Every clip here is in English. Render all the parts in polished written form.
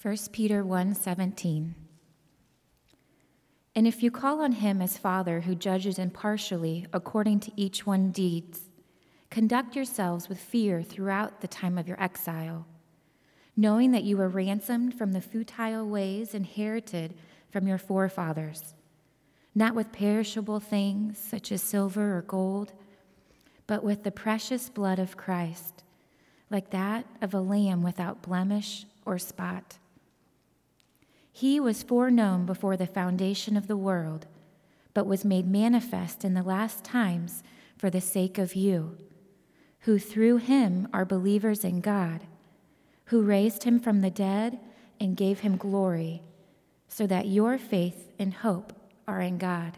1 Peter 1:17. And if you call on him as Father who judges impartially according to each one's deeds, conduct yourselves with fear throughout the time of your exile, knowing that you were ransomed from the futile ways inherited from your forefathers, not with perishable things such as silver or gold, but with the precious blood of Christ, like that of a lamb without blemish or spot. He was foreknown before the foundation of the world, but was made manifest in the last times for the sake of you, who through him are believers in God, who raised him from the dead and gave him glory, so that your faith and hope are in God.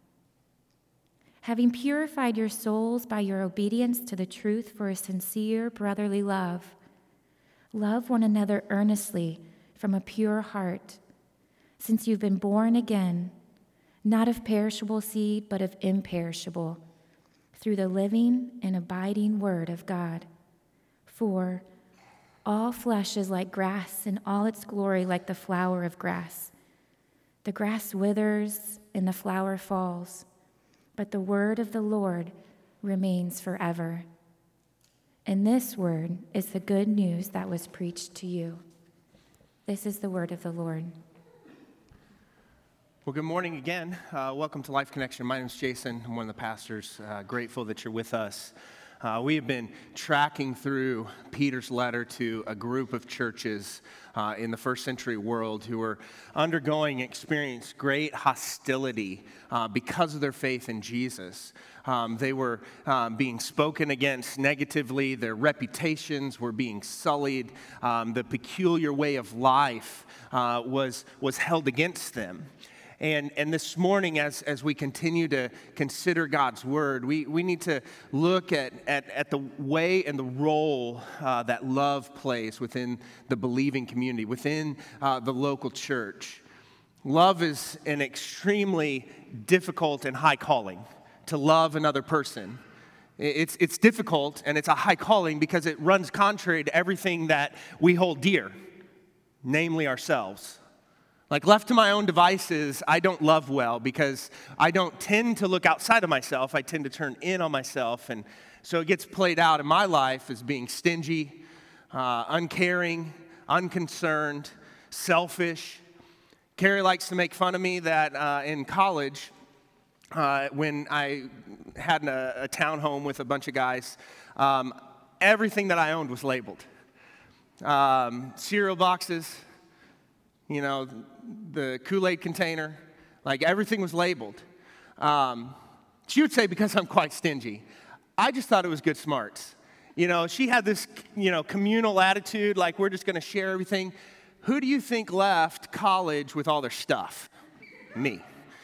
Having purified your souls by your obedience to the truth for a sincere brotherly love, love one another earnestly from a pure heart, since you've been born again, not of perishable seed, but of imperishable, through the living and abiding word of God. For all flesh is like grass, and all its glory like the flower of grass. The grass withers and the flower falls, but the word of the Lord remains forever. And this word is the good news that was preached to you. This is the word of the Lord. Well, good morning again. Welcome to Life Connection. My name is Jason. I'm one of the pastors. Grateful that you're with us. We have been tracking through Peter's letter to a group of churches in the first century world who were undergoing and experienced great hostility because of their faith in Jesus. They were being spoken against negatively. Their reputations were being sullied. The peculiar way of life was held against them. And this morning, as we continue to consider God's word, we need to look at the way and the role that love plays within the believing community, within the local church. Love is an extremely difficult and high calling, to love another person. It's difficult and it's a high calling because it runs contrary to everything that we hold dear, namely ourselves. Like, left to my own devices, I don't love well because I don't tend to look outside of myself. I tend to turn in on myself. And so it gets played out in my life as being stingy, uncaring, unconcerned, selfish. Carrie likes to make fun of me that in college, when I had a townhome with a bunch of guys, everything that I owned was labeled. Cereal boxes, the Kool-Aid container, like everything was labeled. She would say because I'm quite stingy. I just thought it was good smarts. She had this, communal attitude, like we're just going to share everything. Who do you think left college with all their stuff? Me.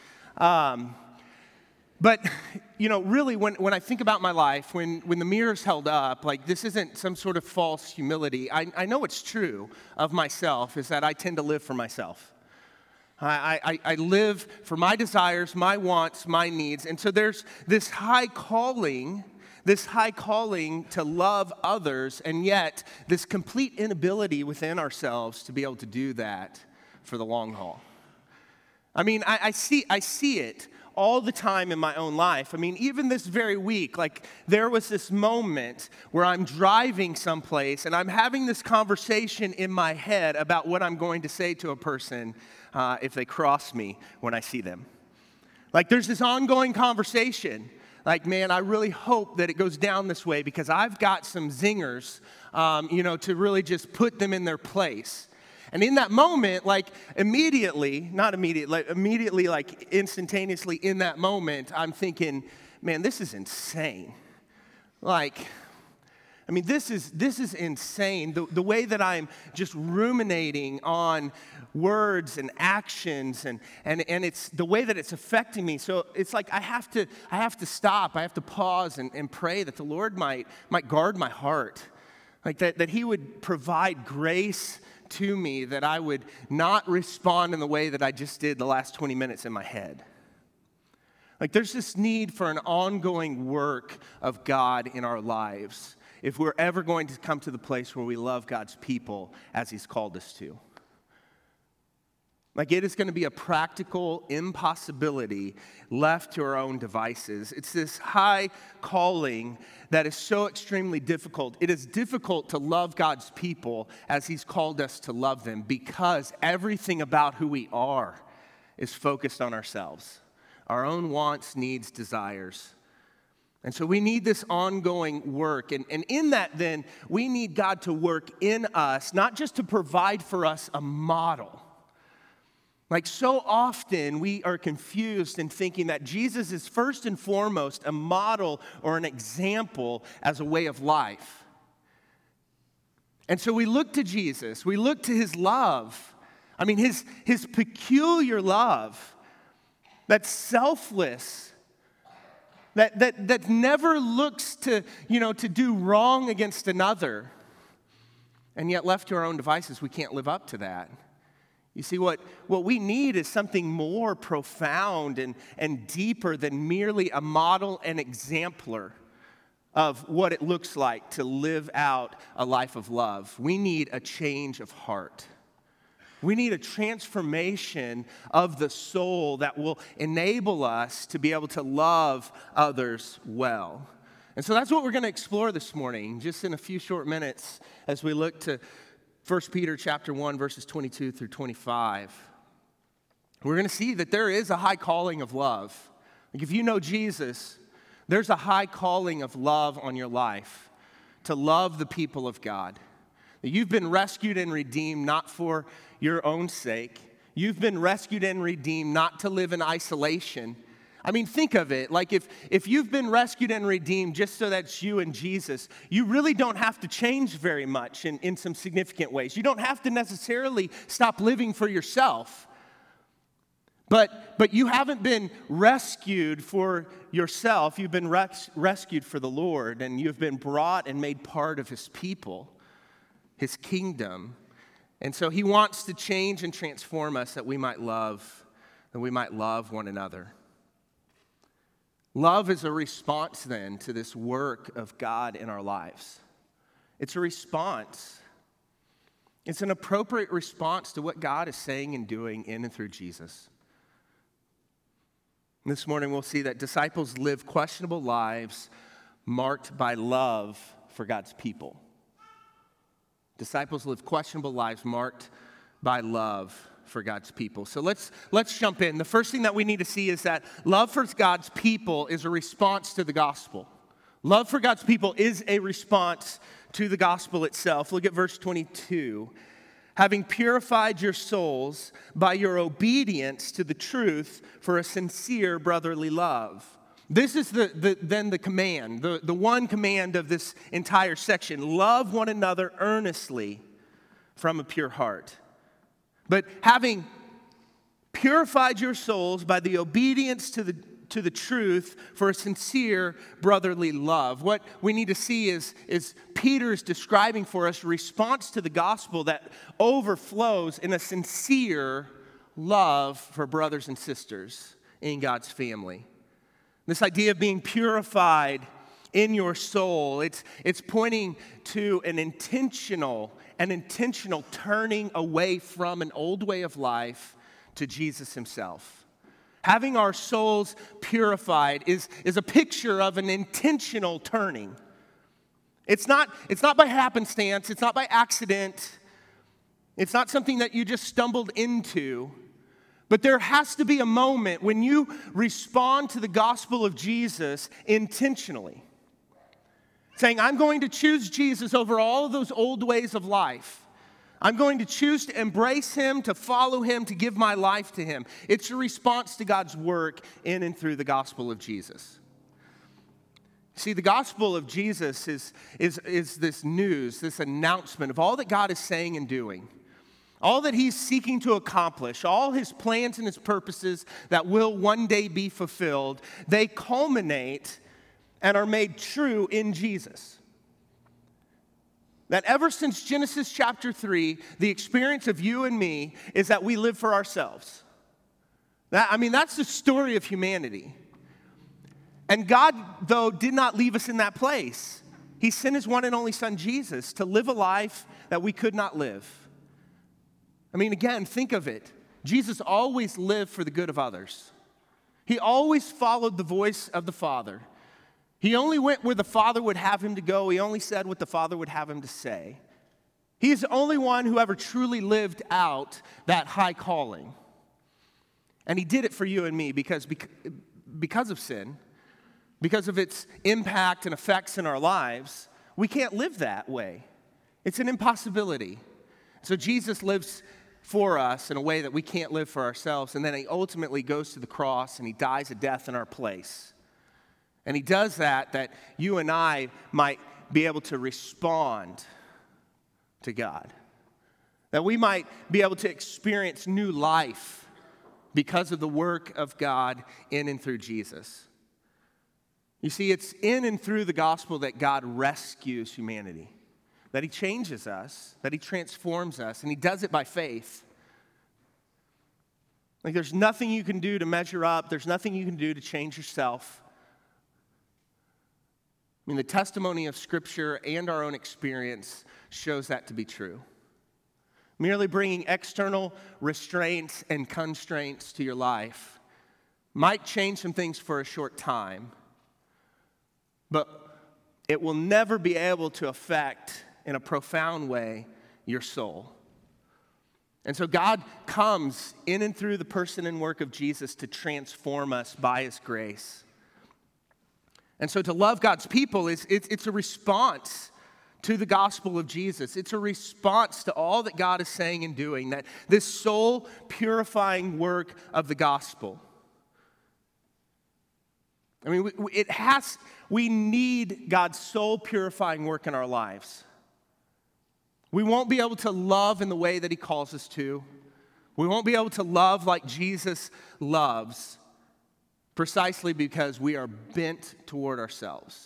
But, really, when I think about my life, when the mirror's held up, like this isn't some sort of false humility. I know what's true of myself is that I tend to live for myself. I live for my desires, my wants, my needs. And so there's this high calling to love others, and yet this complete inability within ourselves to be able to do that for the long haul. I mean, I see it all the time in my own life. I mean, even this very week, like there was this moment where I'm driving someplace and I'm having this conversation in my head about what I'm going to say to a person if they cross me when I see them. Like there's this ongoing conversation. Like, man, I really hope that it goes down this way because I've got some zingers, to really just put them in their place. And in that moment, immediately, instantaneously in that moment, I'm thinking, man, this is insane. This is insane. The way that I'm just ruminating on words and actions and it's the way that it's affecting me. So it's like I have to stop. I have to pause and pray that the Lord might guard my heart. Like that he would provide grace to me, that I would not respond in the way that I just did the last 20 minutes in my head. Like there's this need for an ongoing work of God in our lives if we're ever going to come to the place where we love God's people as he's called us to. Like, it is going to be a practical impossibility left to our own devices. It's this high calling that is so extremely difficult. It is difficult to love God's people as He's called us to love them because everything about who we are is focused on ourselves, our own wants, needs, desires. And so we need this ongoing work. And in that, then, we need God to work in us, not just to provide for us a model. Like, so often we are confused in thinking that Jesus is first and foremost a model or an example as a way of life. And so we look to Jesus, we look to His love. I mean, his peculiar love that's selfless, that never looks to do wrong against another. And yet left to our own devices, we can't live up to that. You see, what we need is something more profound and deeper than merely a model and exemplar of what it looks like to live out a life of love. We need a change of heart. We need a transformation of the soul that will enable us to be able to love others well. And so that's what we're going to explore this morning, just in a few short minutes as we look to 1 Peter chapter 1, verses 22 through 25. We're going to see that there is a high calling of love. Like, if you know Jesus, there's a high calling of love on your life, to love the people of God. That you've been rescued and redeemed not for your own sake. You've been rescued and redeemed not to live in isolation. I mean, think of it. Like, if you've been rescued and redeemed just so that's you and Jesus, you really don't have to change very much in some significant ways. You don't have to necessarily stop living for yourself. But you haven't been rescued for yourself. You've been rescued for the Lord, and you've been brought and made part of His people, His kingdom. And so He wants to change and transform us that we might love one another. Love is a response, then, to this work of God in our lives. It's a response. It's an appropriate response to what God is saying and doing in and through Jesus. This morning, we'll see that disciples live questionable lives marked by love for God's people. Disciples live questionable lives marked by love for God's people. So let's jump in. The first thing that we need to see is that love for God's people is a response to the gospel. Love for God's people is a response to the gospel itself. Look at verse 22. Having purified your souls by your obedience to the truth for a sincere brotherly love. This is then the command, the one command of this entire section. Love one another earnestly from a pure heart. But having purified your souls by the obedience to the truth for a sincere brotherly love. What we need to see is Peter's describing for us a response to the gospel that overflows in a sincere love for brothers and sisters in God's family. This idea of being purified in your soul, it's pointing to an intentional turning away from an old way of life to Jesus Himself. Having our souls purified is a picture of an intentional turning. It's not by happenstance, it's not by accident, it's not something that you just stumbled into. But there has to be a moment when you respond to the gospel of Jesus intentionally. Saying, I'm going to choose Jesus over all of those old ways of life. I'm going to choose to embrace Him, to follow Him, to give my life to Him. It's a response to God's work in and through the gospel of Jesus. See, the gospel of Jesus is this news, this announcement of all that God is saying and doing. All that He's seeking to accomplish, all His plans and His purposes that will one day be fulfilled, they culminate and are made true in Jesus. That ever since Genesis chapter 3, the experience of you and me is that we live for ourselves. That's the story of humanity. And God, though, did not leave us in that place. He sent His one and only Son, Jesus, to live a life that we could not live. Again, think of it. Jesus always lived for the good of others. He always followed the voice of the Father. He only went where the Father would have him to go. He only said what the Father would have him to say. He is the only one who ever truly lived out that high calling. And he did it for you and me because of sin, because of its impact and effects in our lives. We can't live that way. It's an impossibility. So Jesus lives for us in a way that we can't live for ourselves. And then he ultimately goes to the cross and he dies a death in our place. And he does that you and I might be able to respond to God. That we might be able to experience new life because of the work of God in and through Jesus. You see, it's in and through the gospel that God rescues humanity. That he changes us, that he transforms us, and he does it by faith. Like there's nothing you can do to measure up. There's nothing you can do to change yourself. I mean, the testimony of Scripture and our own experience shows that to be true. Merely bringing external restraints and constraints to your life might change some things for a short time, but it will never be able to affect in a profound way your soul. And so God comes in and through the person and work of Jesus to transform us by his grace. And so to love God's people it's a response to the gospel of Jesus. It's a response to all that God is saying and doing, that this soul purifying work of the gospel. I mean, we need God's soul purifying work in our lives. We won't be able to love in the way that he calls us to. We won't be able to love like Jesus loves, precisely because we are bent toward ourselves.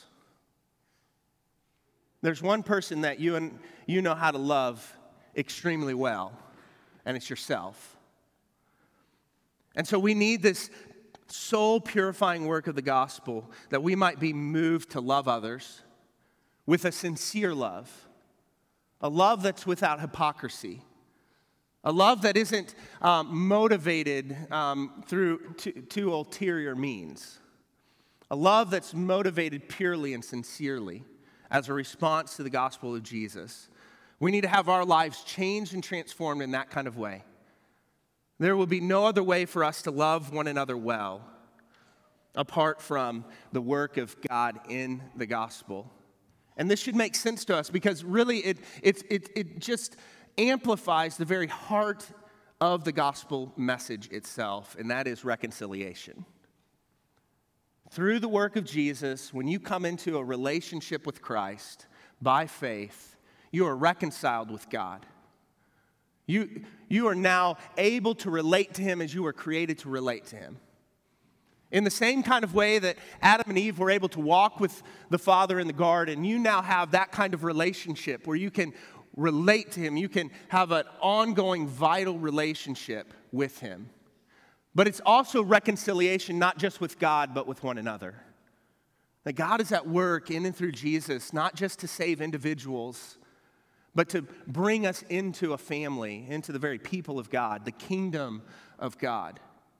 There's one person that you know how to love extremely well, and it's yourself. And so we need this soul purifying work of the gospel that we might be moved to love others with a sincere love, a love that's without hypocrisy, a love that isn't motivated through two ulterior means, a love that's motivated purely and sincerely as a response to the gospel of Jesus. We need to have our lives changed and transformed in that kind of way. There will be no other way for us to love one another well apart from the work of God in the gospel. And this should make sense to us because really it just amplifies the very heart of the gospel message itself, and that is reconciliation. Through the work of Jesus, when you come into a relationship with Christ by faith, you are reconciled with God. You are now able to relate to him as you were created to relate to him. In the same kind of way that Adam and Eve were able to walk with the Father in the garden, you now have that kind of relationship where you can relate to him. You can have an ongoing, vital relationship with him. But it's also reconciliation, not just with God, but with one another. That God is at work in and through Jesus, not just to save individuals, but to bring us into a family, into the very people of God, the kingdom of God.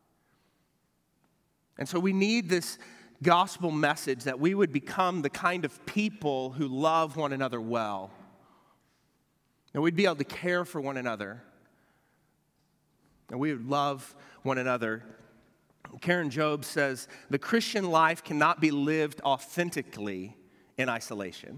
And so we need this gospel message that we would become the kind of people who love one another well. And we'd be able to care for one another. And we would love one another. Karen Jobe says, the Christian life cannot be lived authentically in isolation.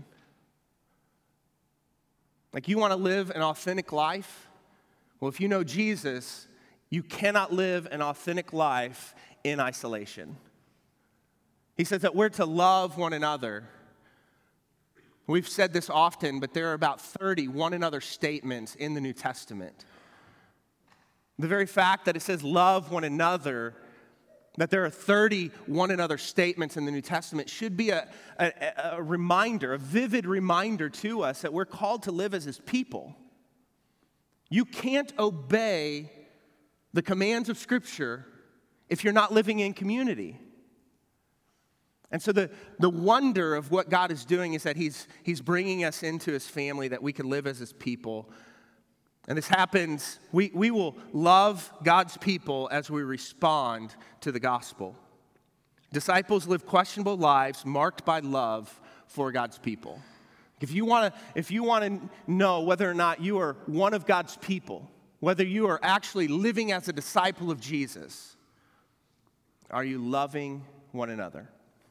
Like, you want to live an authentic life? Well, if you know Jesus, you cannot live an authentic life in isolation. He says that we're to love one another. We've said this often, but there are about 30 one another statements in the New Testament. The very fact that it says love one another, that there are 30 one another statements in the New Testament should be a reminder, a vivid reminder to us that we're called to live as his people. You can't obey the commands of Scripture if you're not living in community. And so the wonder of what God is doing is that he's bringing us into his family, that we can live as his people. And this happens, we will love God's people as we respond to the gospel. Disciples live questionable lives marked by love for God's people. If you want to know whether or not you are one of God's people, whether you are actually living as a disciple of Jesus, are you loving one another?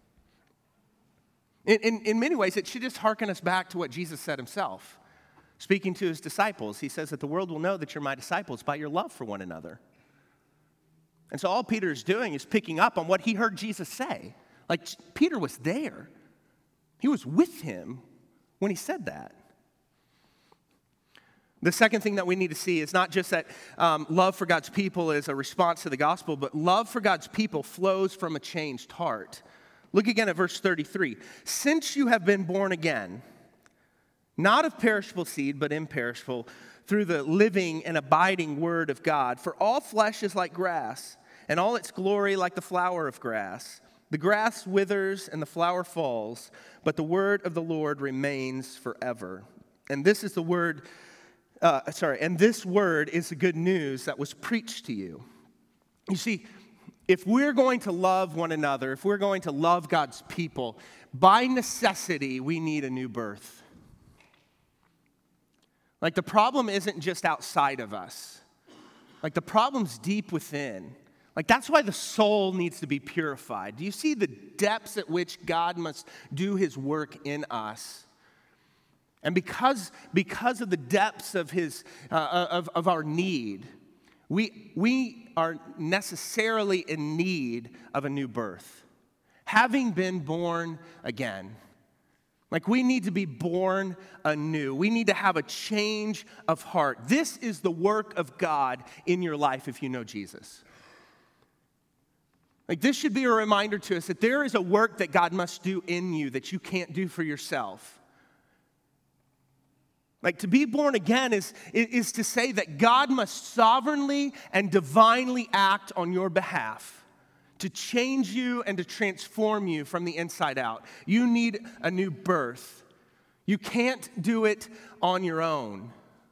In many ways, it should just hearken us back to what Jesus said himself. Speaking to his disciples, he says that the world will know that you're my disciples by your love for one another. And so all Peter is doing is picking up on what he heard Jesus say. Like, Peter was there. He was with him when he said that. The second thing that we need to see is not just that love for God's people is a response to the gospel, but love for God's people flows from a changed heart. Look again at verse 33. Since you have been born again, not of perishable seed, but imperishable, through the living and abiding word of God. For all flesh is like grass, and all its glory like the flower of grass. The grass withers and the flower falls, but the word of the Lord remains forever. And this is the word, and this word is the good news that was preached to you. You see, if we're going to love one another, if we're going to love God's people, by necessity, we need a new birth. Like, the problem isn't just outside of us. Like, the problem's deep within. Like, that's why the soul needs to be purified. Do you see the depths at which God must do his work in us? And because of the depths of his of our need, we are necessarily in need of a new birth. Having been born again. Like, we need to be born anew. We need to have a change of heart. This is the work of God in your life if you know Jesus. Like, this should be a reminder to us that there is a work that God must do in you that you can't do for yourself. Like, to be born again is to say that God must sovereignly and divinely act on your behalf to change you and to transform you from the inside out. You need a new birth. You can't do it on your own.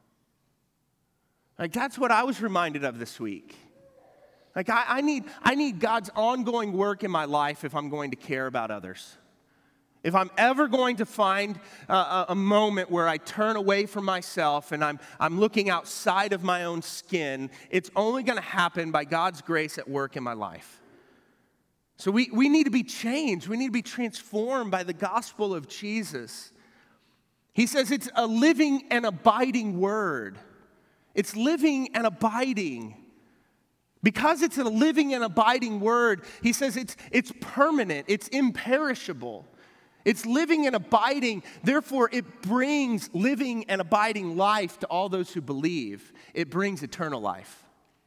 Like, that's what I was reminded of this week. Like, I need God's ongoing work in my life if I'm going to care about others. If I'm ever going to find a moment where I turn away from myself and I'm looking outside of my own skin, it's only going to happen by God's grace at work in my life. So we need to be changed. We need to be transformed by the gospel of Jesus. He says it's a living and abiding word. It's living and abiding. Because it's a living and abiding word, he says it's permanent, it's imperishable. It's living and abiding, therefore it brings living and abiding life to all those who believe. It brings eternal life.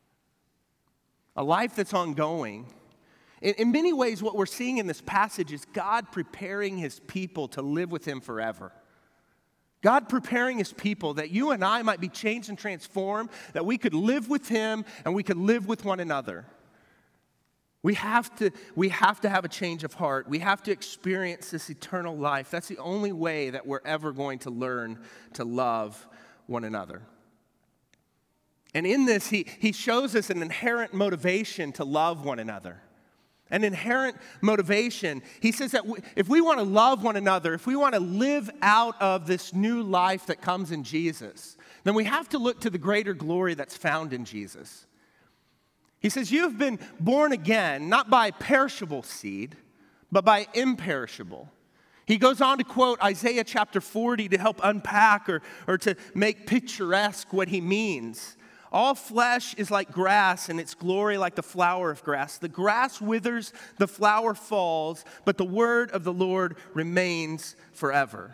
A life that's ongoing. In many ways, what we're seeing in this passage is God preparing his people to live with him forever. God preparing his people that you and I might be changed and transformed, that we could live with him and we could live with one another. We have to have a change of heart. We have to experience this eternal life. That's the only way that we're ever going to learn to love one another. And in this, he shows us an inherent motivation to love one another. An inherent motivation. He says that if we want to love one another, if we want to live out of this new life that comes in Jesus, then we have to look to the greater glory that's found in Jesus. He says, you have been born again, not by perishable seed, but by imperishable. He goes on to quote Isaiah chapter 40 to help unpack or to make picturesque what he means. All flesh is like grass, and its glory like the flower of grass. The grass withers, the flower falls, but the word of the Lord remains forever.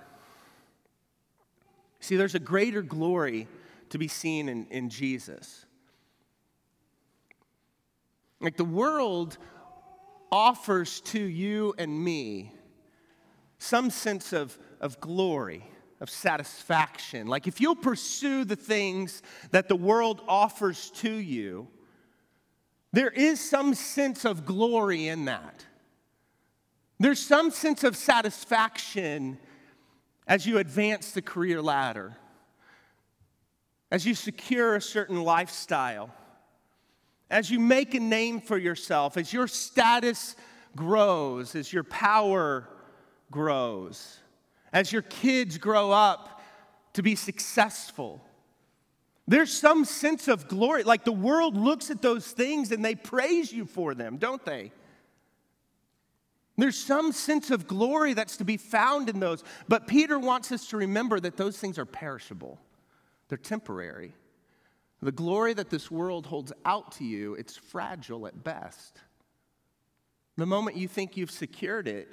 See, there's a greater glory to be seen in Jesus. Like, the world offers to you and me some sense of glory, of satisfaction. Like, if you'll pursue the things that the world offers to you, there is some sense of glory in that. There's some sense of satisfaction as you advance the career ladder. as you secure a certain lifestyle, as you make a name for yourself, as your status grows, as your power grows, as your kids grow up to be successful, there's some sense of glory. Like the world looks at those things and they praise you for them, don't they? There's some sense of glory that's to be found in those. But Peter wants us to remember that those things are perishable. They're temporary. The glory that this world holds out to you, it's fragile at best. The moment you think you've secured it,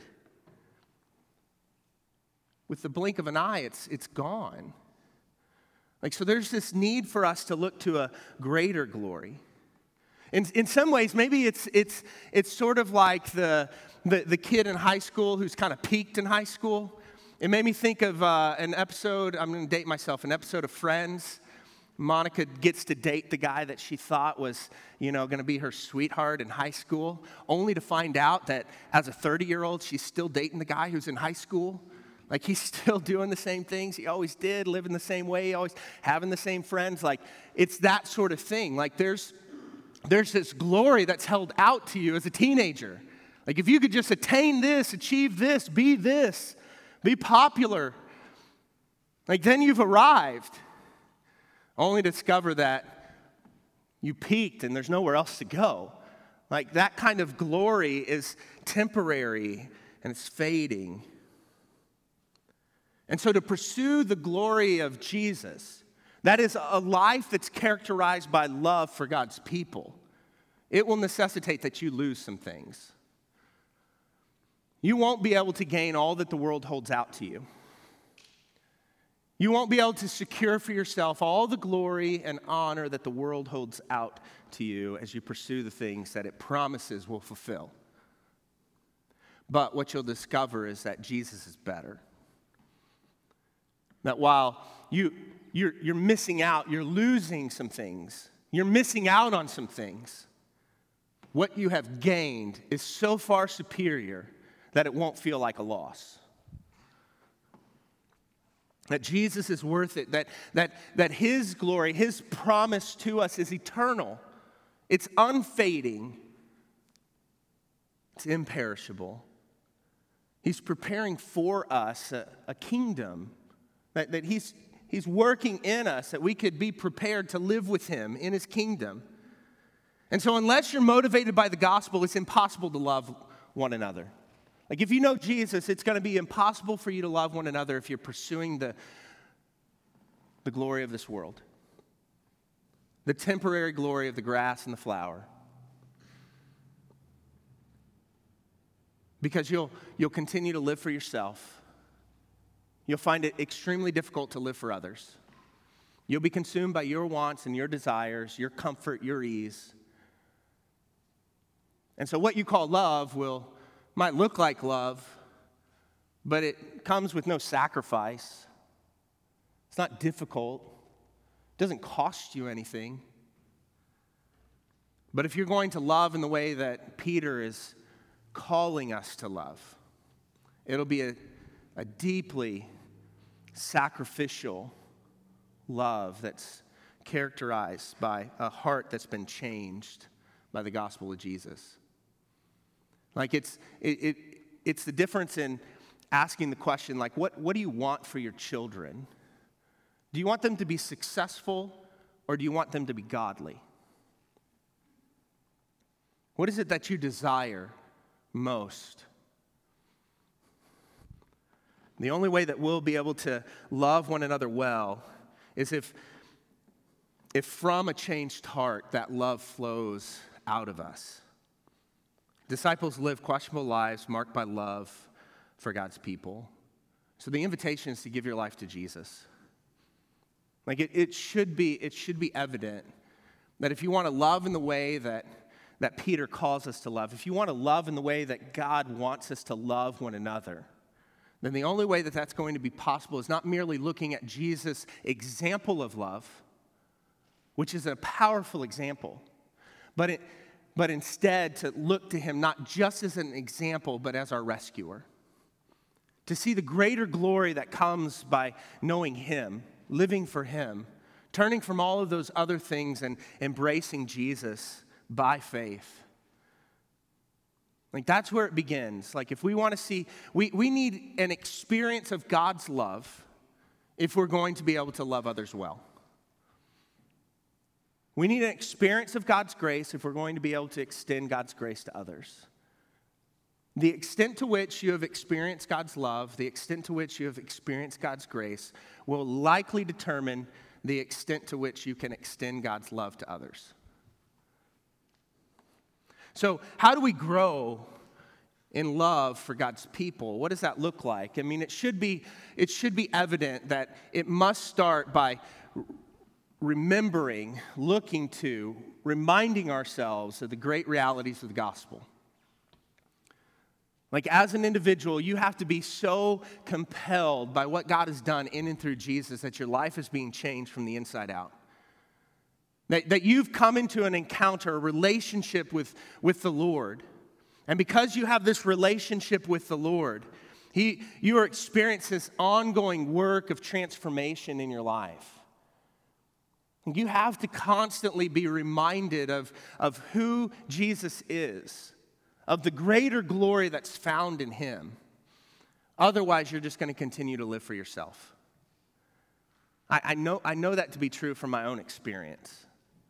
with the blink of an eye, it's gone. So there's this need for us to look to a greater glory. In some ways, maybe it's sort of like the kid in high school who's kind of peaked in high school. It made me think of an episode, I'm going to date myself, an episode of Friends. Monica gets to date the guy that she thought was, going to be her sweetheart in high school, only to find out that as a 30-year-old, she's still dating the guy who's in high school. He's still doing the same things he always did, living the same way, always having the same friends. It's that sort of thing. There's this glory that's held out to you as a teenager. If you could just attain this, achieve this, be popular, then you've arrived, only to discover that you peaked and there's nowhere else to go. That kind of glory is temporary and it's fading. And so to pursue the glory of Jesus, that is a life that's characterized by love for God's people, it will necessitate that you lose some things. You won't be able to gain all that the world holds out to you. You won't be able to secure for yourself all the glory and honor that the world holds out to you as you pursue the things that it promises will fulfill. But what you'll discover is that Jesus is better. That while you're missing out, you're losing some things, you're missing out on some things, what you have gained is so far superior that it won't feel like a loss. That Jesus is worth it, that His glory, His promise to us is eternal. It's unfading. It's imperishable. He's preparing for us a kingdom, that He's working in us, that we could be prepared to live with Him in His kingdom. And so unless you're motivated by the gospel, it's impossible to love one another. If you know Jesus, it's going to be impossible for you to love one another if you're pursuing the glory of this world, the temporary glory of the grass and the flower. Because you'll continue to live for yourself. You'll find it extremely difficult to live for others. You'll be consumed by your wants and your desires, your comfort, your ease. And so what you call love might look like love, but it comes with no sacrifice. It's not difficult. It doesn't cost you anything. But if you're going to love in the way that Peter is calling us to love, it'll be a deeply sacrificial love that's characterized by a heart that's been changed by the gospel of Jesus. It's the difference in asking the question, what do you want for your children? Do you want them to be successful, or do you want them to be godly? What is it that you desire most? The only way that we'll be able to love one another well is if from a changed heart that love flows out of us. Disciples live questionable lives marked by love for God's people. So the invitation is to give your life to Jesus. It should be evident that if you want to love in the way that Peter calls us to love, if you want to love in the way that God wants us to love one another, then the only way that that's going to be possible is not merely looking at Jesus' example of love, which is a powerful example, but instead to look to Him not just as an example, but as our rescuer. To see the greater glory that comes by knowing Him, living for Him, turning from all of those other things and embracing Jesus by faith. Like, that's where it begins. Like, if we want to see, we need an experience of God's love if we're going to be able to love others well. We need an experience of God's grace if we're going to be able to extend God's grace to others. The extent to which you have experienced God's love, the extent to which you have experienced God's grace, will likely determine the extent to which you can extend God's love to others. So, how do we grow in love for God's people? What does that look like? I mean, it should be evident that it must start by remembering, looking to, reminding ourselves of the great realities of the gospel. Like, as an individual, you have to be so compelled by what God has done in and through Jesus that your life is being changed from the inside out. That you've come into an encounter, a relationship with the Lord. And because you have this relationship with the Lord, you are experiencing this ongoing work of transformation in your life. You have to constantly be reminded of who Jesus is, of the greater glory that's found in him. Otherwise, you're just going to continue to live for yourself. I know that to be true from my own experience.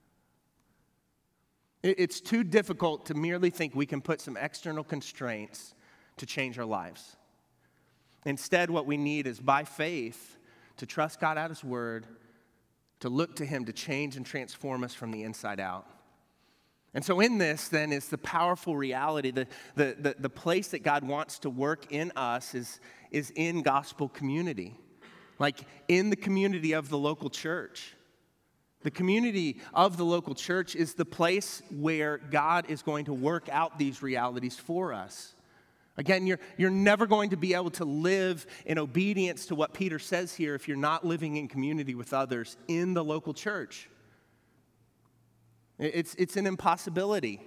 It's too difficult to merely think we can put some external constraints to change our lives. Instead, what we need is, by faith, to trust God at his word, to look to him to change and transform us from the inside out. And so in this, then, is the powerful reality, the place that God wants to work in us is in gospel community, like in the community of the local church. The community of the local church is the place where God is going to work out these realities for us. Again, you're never going to be able to live in obedience to what Peter says here if you're not living in community with others in the local church. It's an impossibility.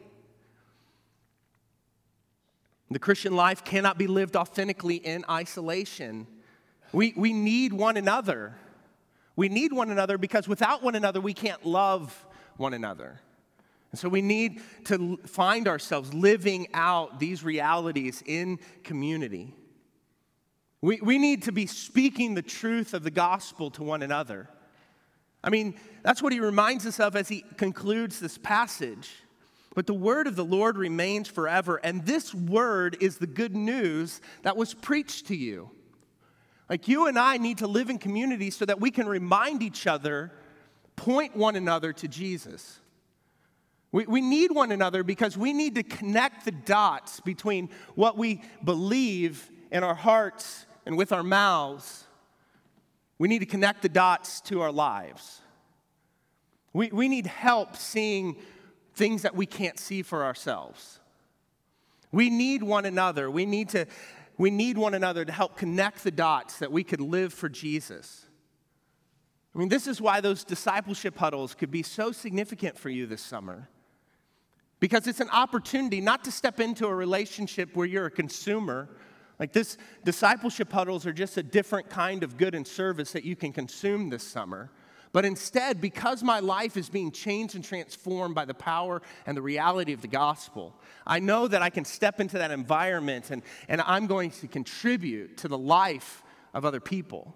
The Christian life cannot be lived authentically in isolation. We need one another. We need one another because without one another, we can't love one another. And so we need to find ourselves living out these realities in community. We need to be speaking the truth of the gospel to one another. I mean, that's what he reminds us of as he concludes this passage. But the word of the Lord remains forever, and this word is the good news that was preached to you. Like, you and I need to live in community so that we can remind each other, point one another to Jesus. We need one another because we need to connect the dots between what we believe in our hearts and with our mouths. We need to connect the dots to our lives. We need help seeing things that we can't see for ourselves. We need one another. We need one another to help connect the dots that we could live for Jesus. I mean, this is why those discipleship huddles could be so significant for you this summer. Because it's an opportunity not to step into a relationship where you're a consumer. Like, this discipleship huddles are just a different kind of good and service that you can consume this summer. But instead, because my life is being changed and transformed by the power and the reality of the gospel, I know that I can step into that environment and I'm going to contribute to the life of other people.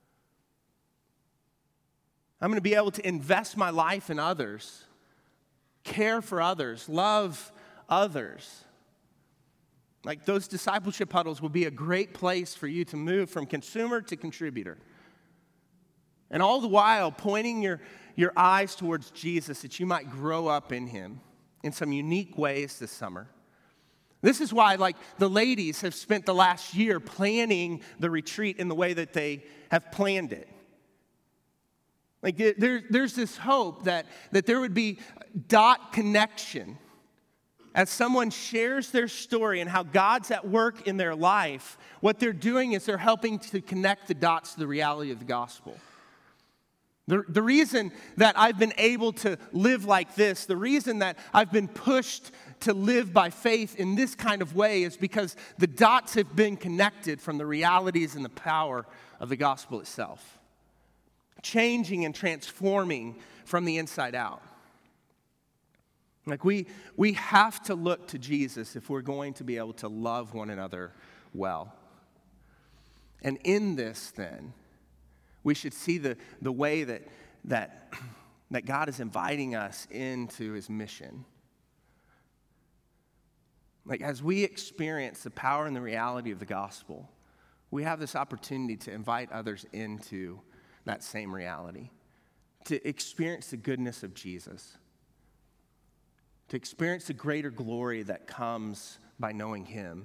I'm going to be able to invest my life in others, care for others, love others. Like, those discipleship huddles will be a great place for you to move from consumer to contributor. And all the while, pointing your eyes towards Jesus that you might grow up in him in some unique ways this summer. This is why, like, the ladies have spent the last year planning the retreat in the way that they have planned it. Like, there's this hope that there would be dot connection as someone shares their story and how God's at work in their life. What they're doing is they're helping to connect the dots to the reality of the gospel. The reason that I've been able to live like this, the reason that I've been pushed to live by faith in this kind of way is because the dots have been connected from the realities and the power of the gospel itself. changing and transforming from the inside out. Like we have to look to Jesus if we're going to be able to love one another well. And in this, then, we should see the way that God is inviting us into his mission. Like as we experience the power and the reality of the gospel, we have this opportunity to invite others into that same reality, to experience the goodness of Jesus, to experience the greater glory that comes by knowing him,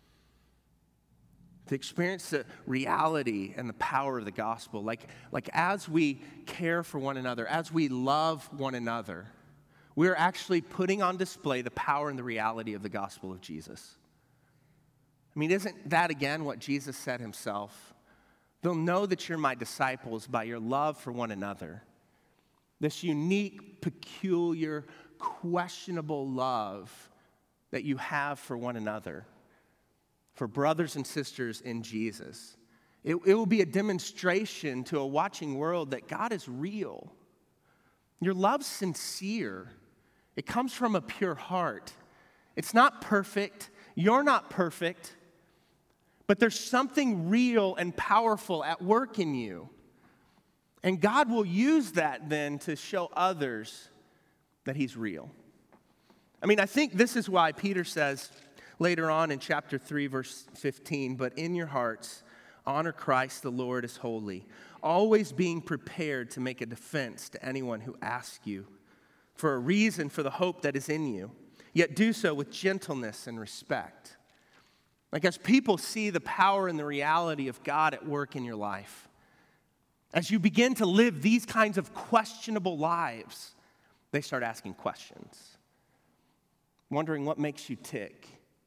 to experience the reality and the power of the gospel. Like as we care for one another, as we love one another, we're actually putting on display the power and the reality of the gospel of Jesus. I mean, isn't that again what Jesus said himself? They'll know that you're my disciples by your love for one another. This unique, peculiar, questionable love that you have for one another, for brothers and sisters in Jesus. It will be a demonstration to a watching world that God is real. Your love's sincere. It comes from a pure heart. It's not perfect. You're not perfect. But there's something real and powerful at work in you. And God will use that then to show others that he's real. I mean, I think this is why Peter says later on in chapter 3, verse 15, but in your hearts, honor Christ the Lord as holy, always being prepared to make a defense to anyone who asks you for a reason for the hope that is in you, yet do so with gentleness and respect. Like as people see the power and the reality of God at work in your life, as you begin to live these kinds of questionable lives, they start asking questions, wondering what makes you tick,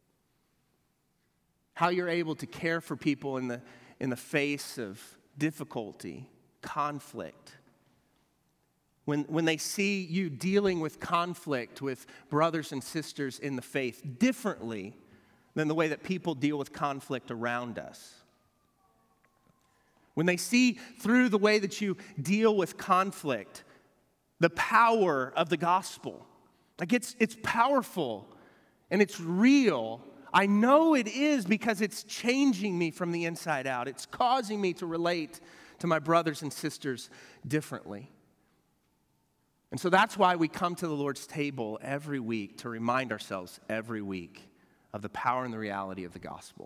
how you're able to care for people in the face of difficulty, conflict. When they see you dealing with conflict with brothers and sisters in the faith differently than the way that people deal with conflict around us. When they see through the way that you deal with conflict, the power of the gospel. Like it's powerful and it's real. I know it is because it's changing me from the inside out. It's causing me to relate to my brothers and sisters differently. And so that's why we come to the Lord's table every week to remind ourselves every week of the power and the reality of the gospel.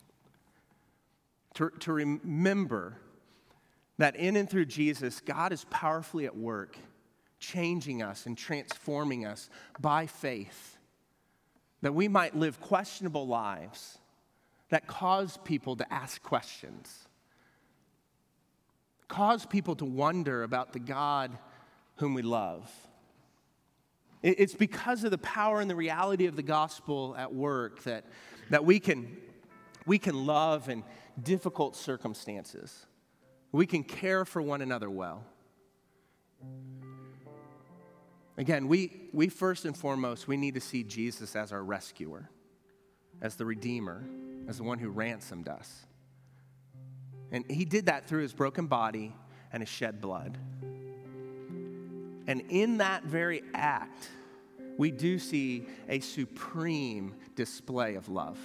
To remember that in and through Jesus, God is powerfully at work, changing us and transforming us by faith, that we might live questionable lives that cause people to ask questions, cause people to wonder about the God whom we love. It's because of the power and the reality of the gospel at work that we can love in difficult circumstances. We can care for one another well. Again, we first and foremost, we need to see Jesus as our rescuer, as the Redeemer, as the one who ransomed us. And he did that through his broken body and his shed blood. And in that very act, we do see a supreme display of love.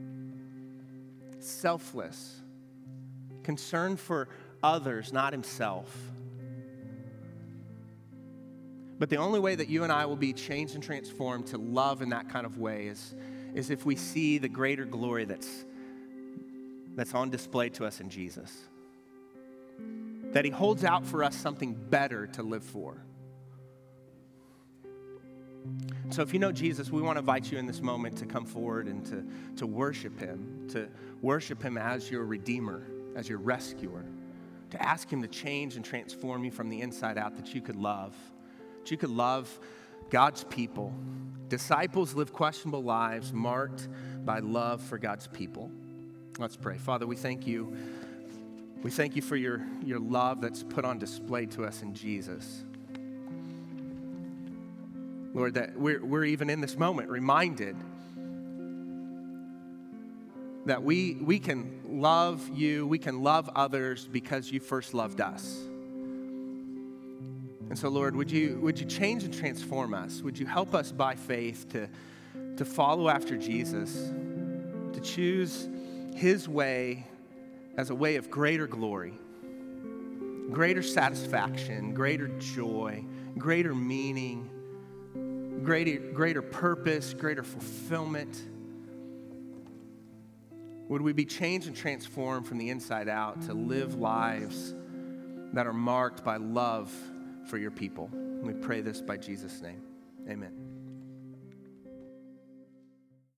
Selfless, concern for others, not himself. But the only way that you and I will be changed and transformed to love in that kind of way is if we see the greater glory that's on display to us in Jesus. That he holds out for us something better to live for. So if you know Jesus, we want to invite you in this moment to come forward and to worship him as your Redeemer, as your rescuer, to ask him to change and transform you from the inside out, that you could love God's people. Disciples live questionable lives marked by love for God's people. Let's pray. Father, we thank you. We thank you for your love that's put on display to us in Jesus. Lord, that we're even in this moment reminded that we can love you, we can love others because you first loved us. And so, Lord, would you change and transform us? Would you help us by faith to follow after Jesus, to choose his way as a way of greater glory, greater satisfaction, greater joy, greater meaning, greater purpose, greater fulfillment? Would we be changed and transformed from the inside out to live lives that are marked by love for your people? We pray this by Jesus' name. Amen.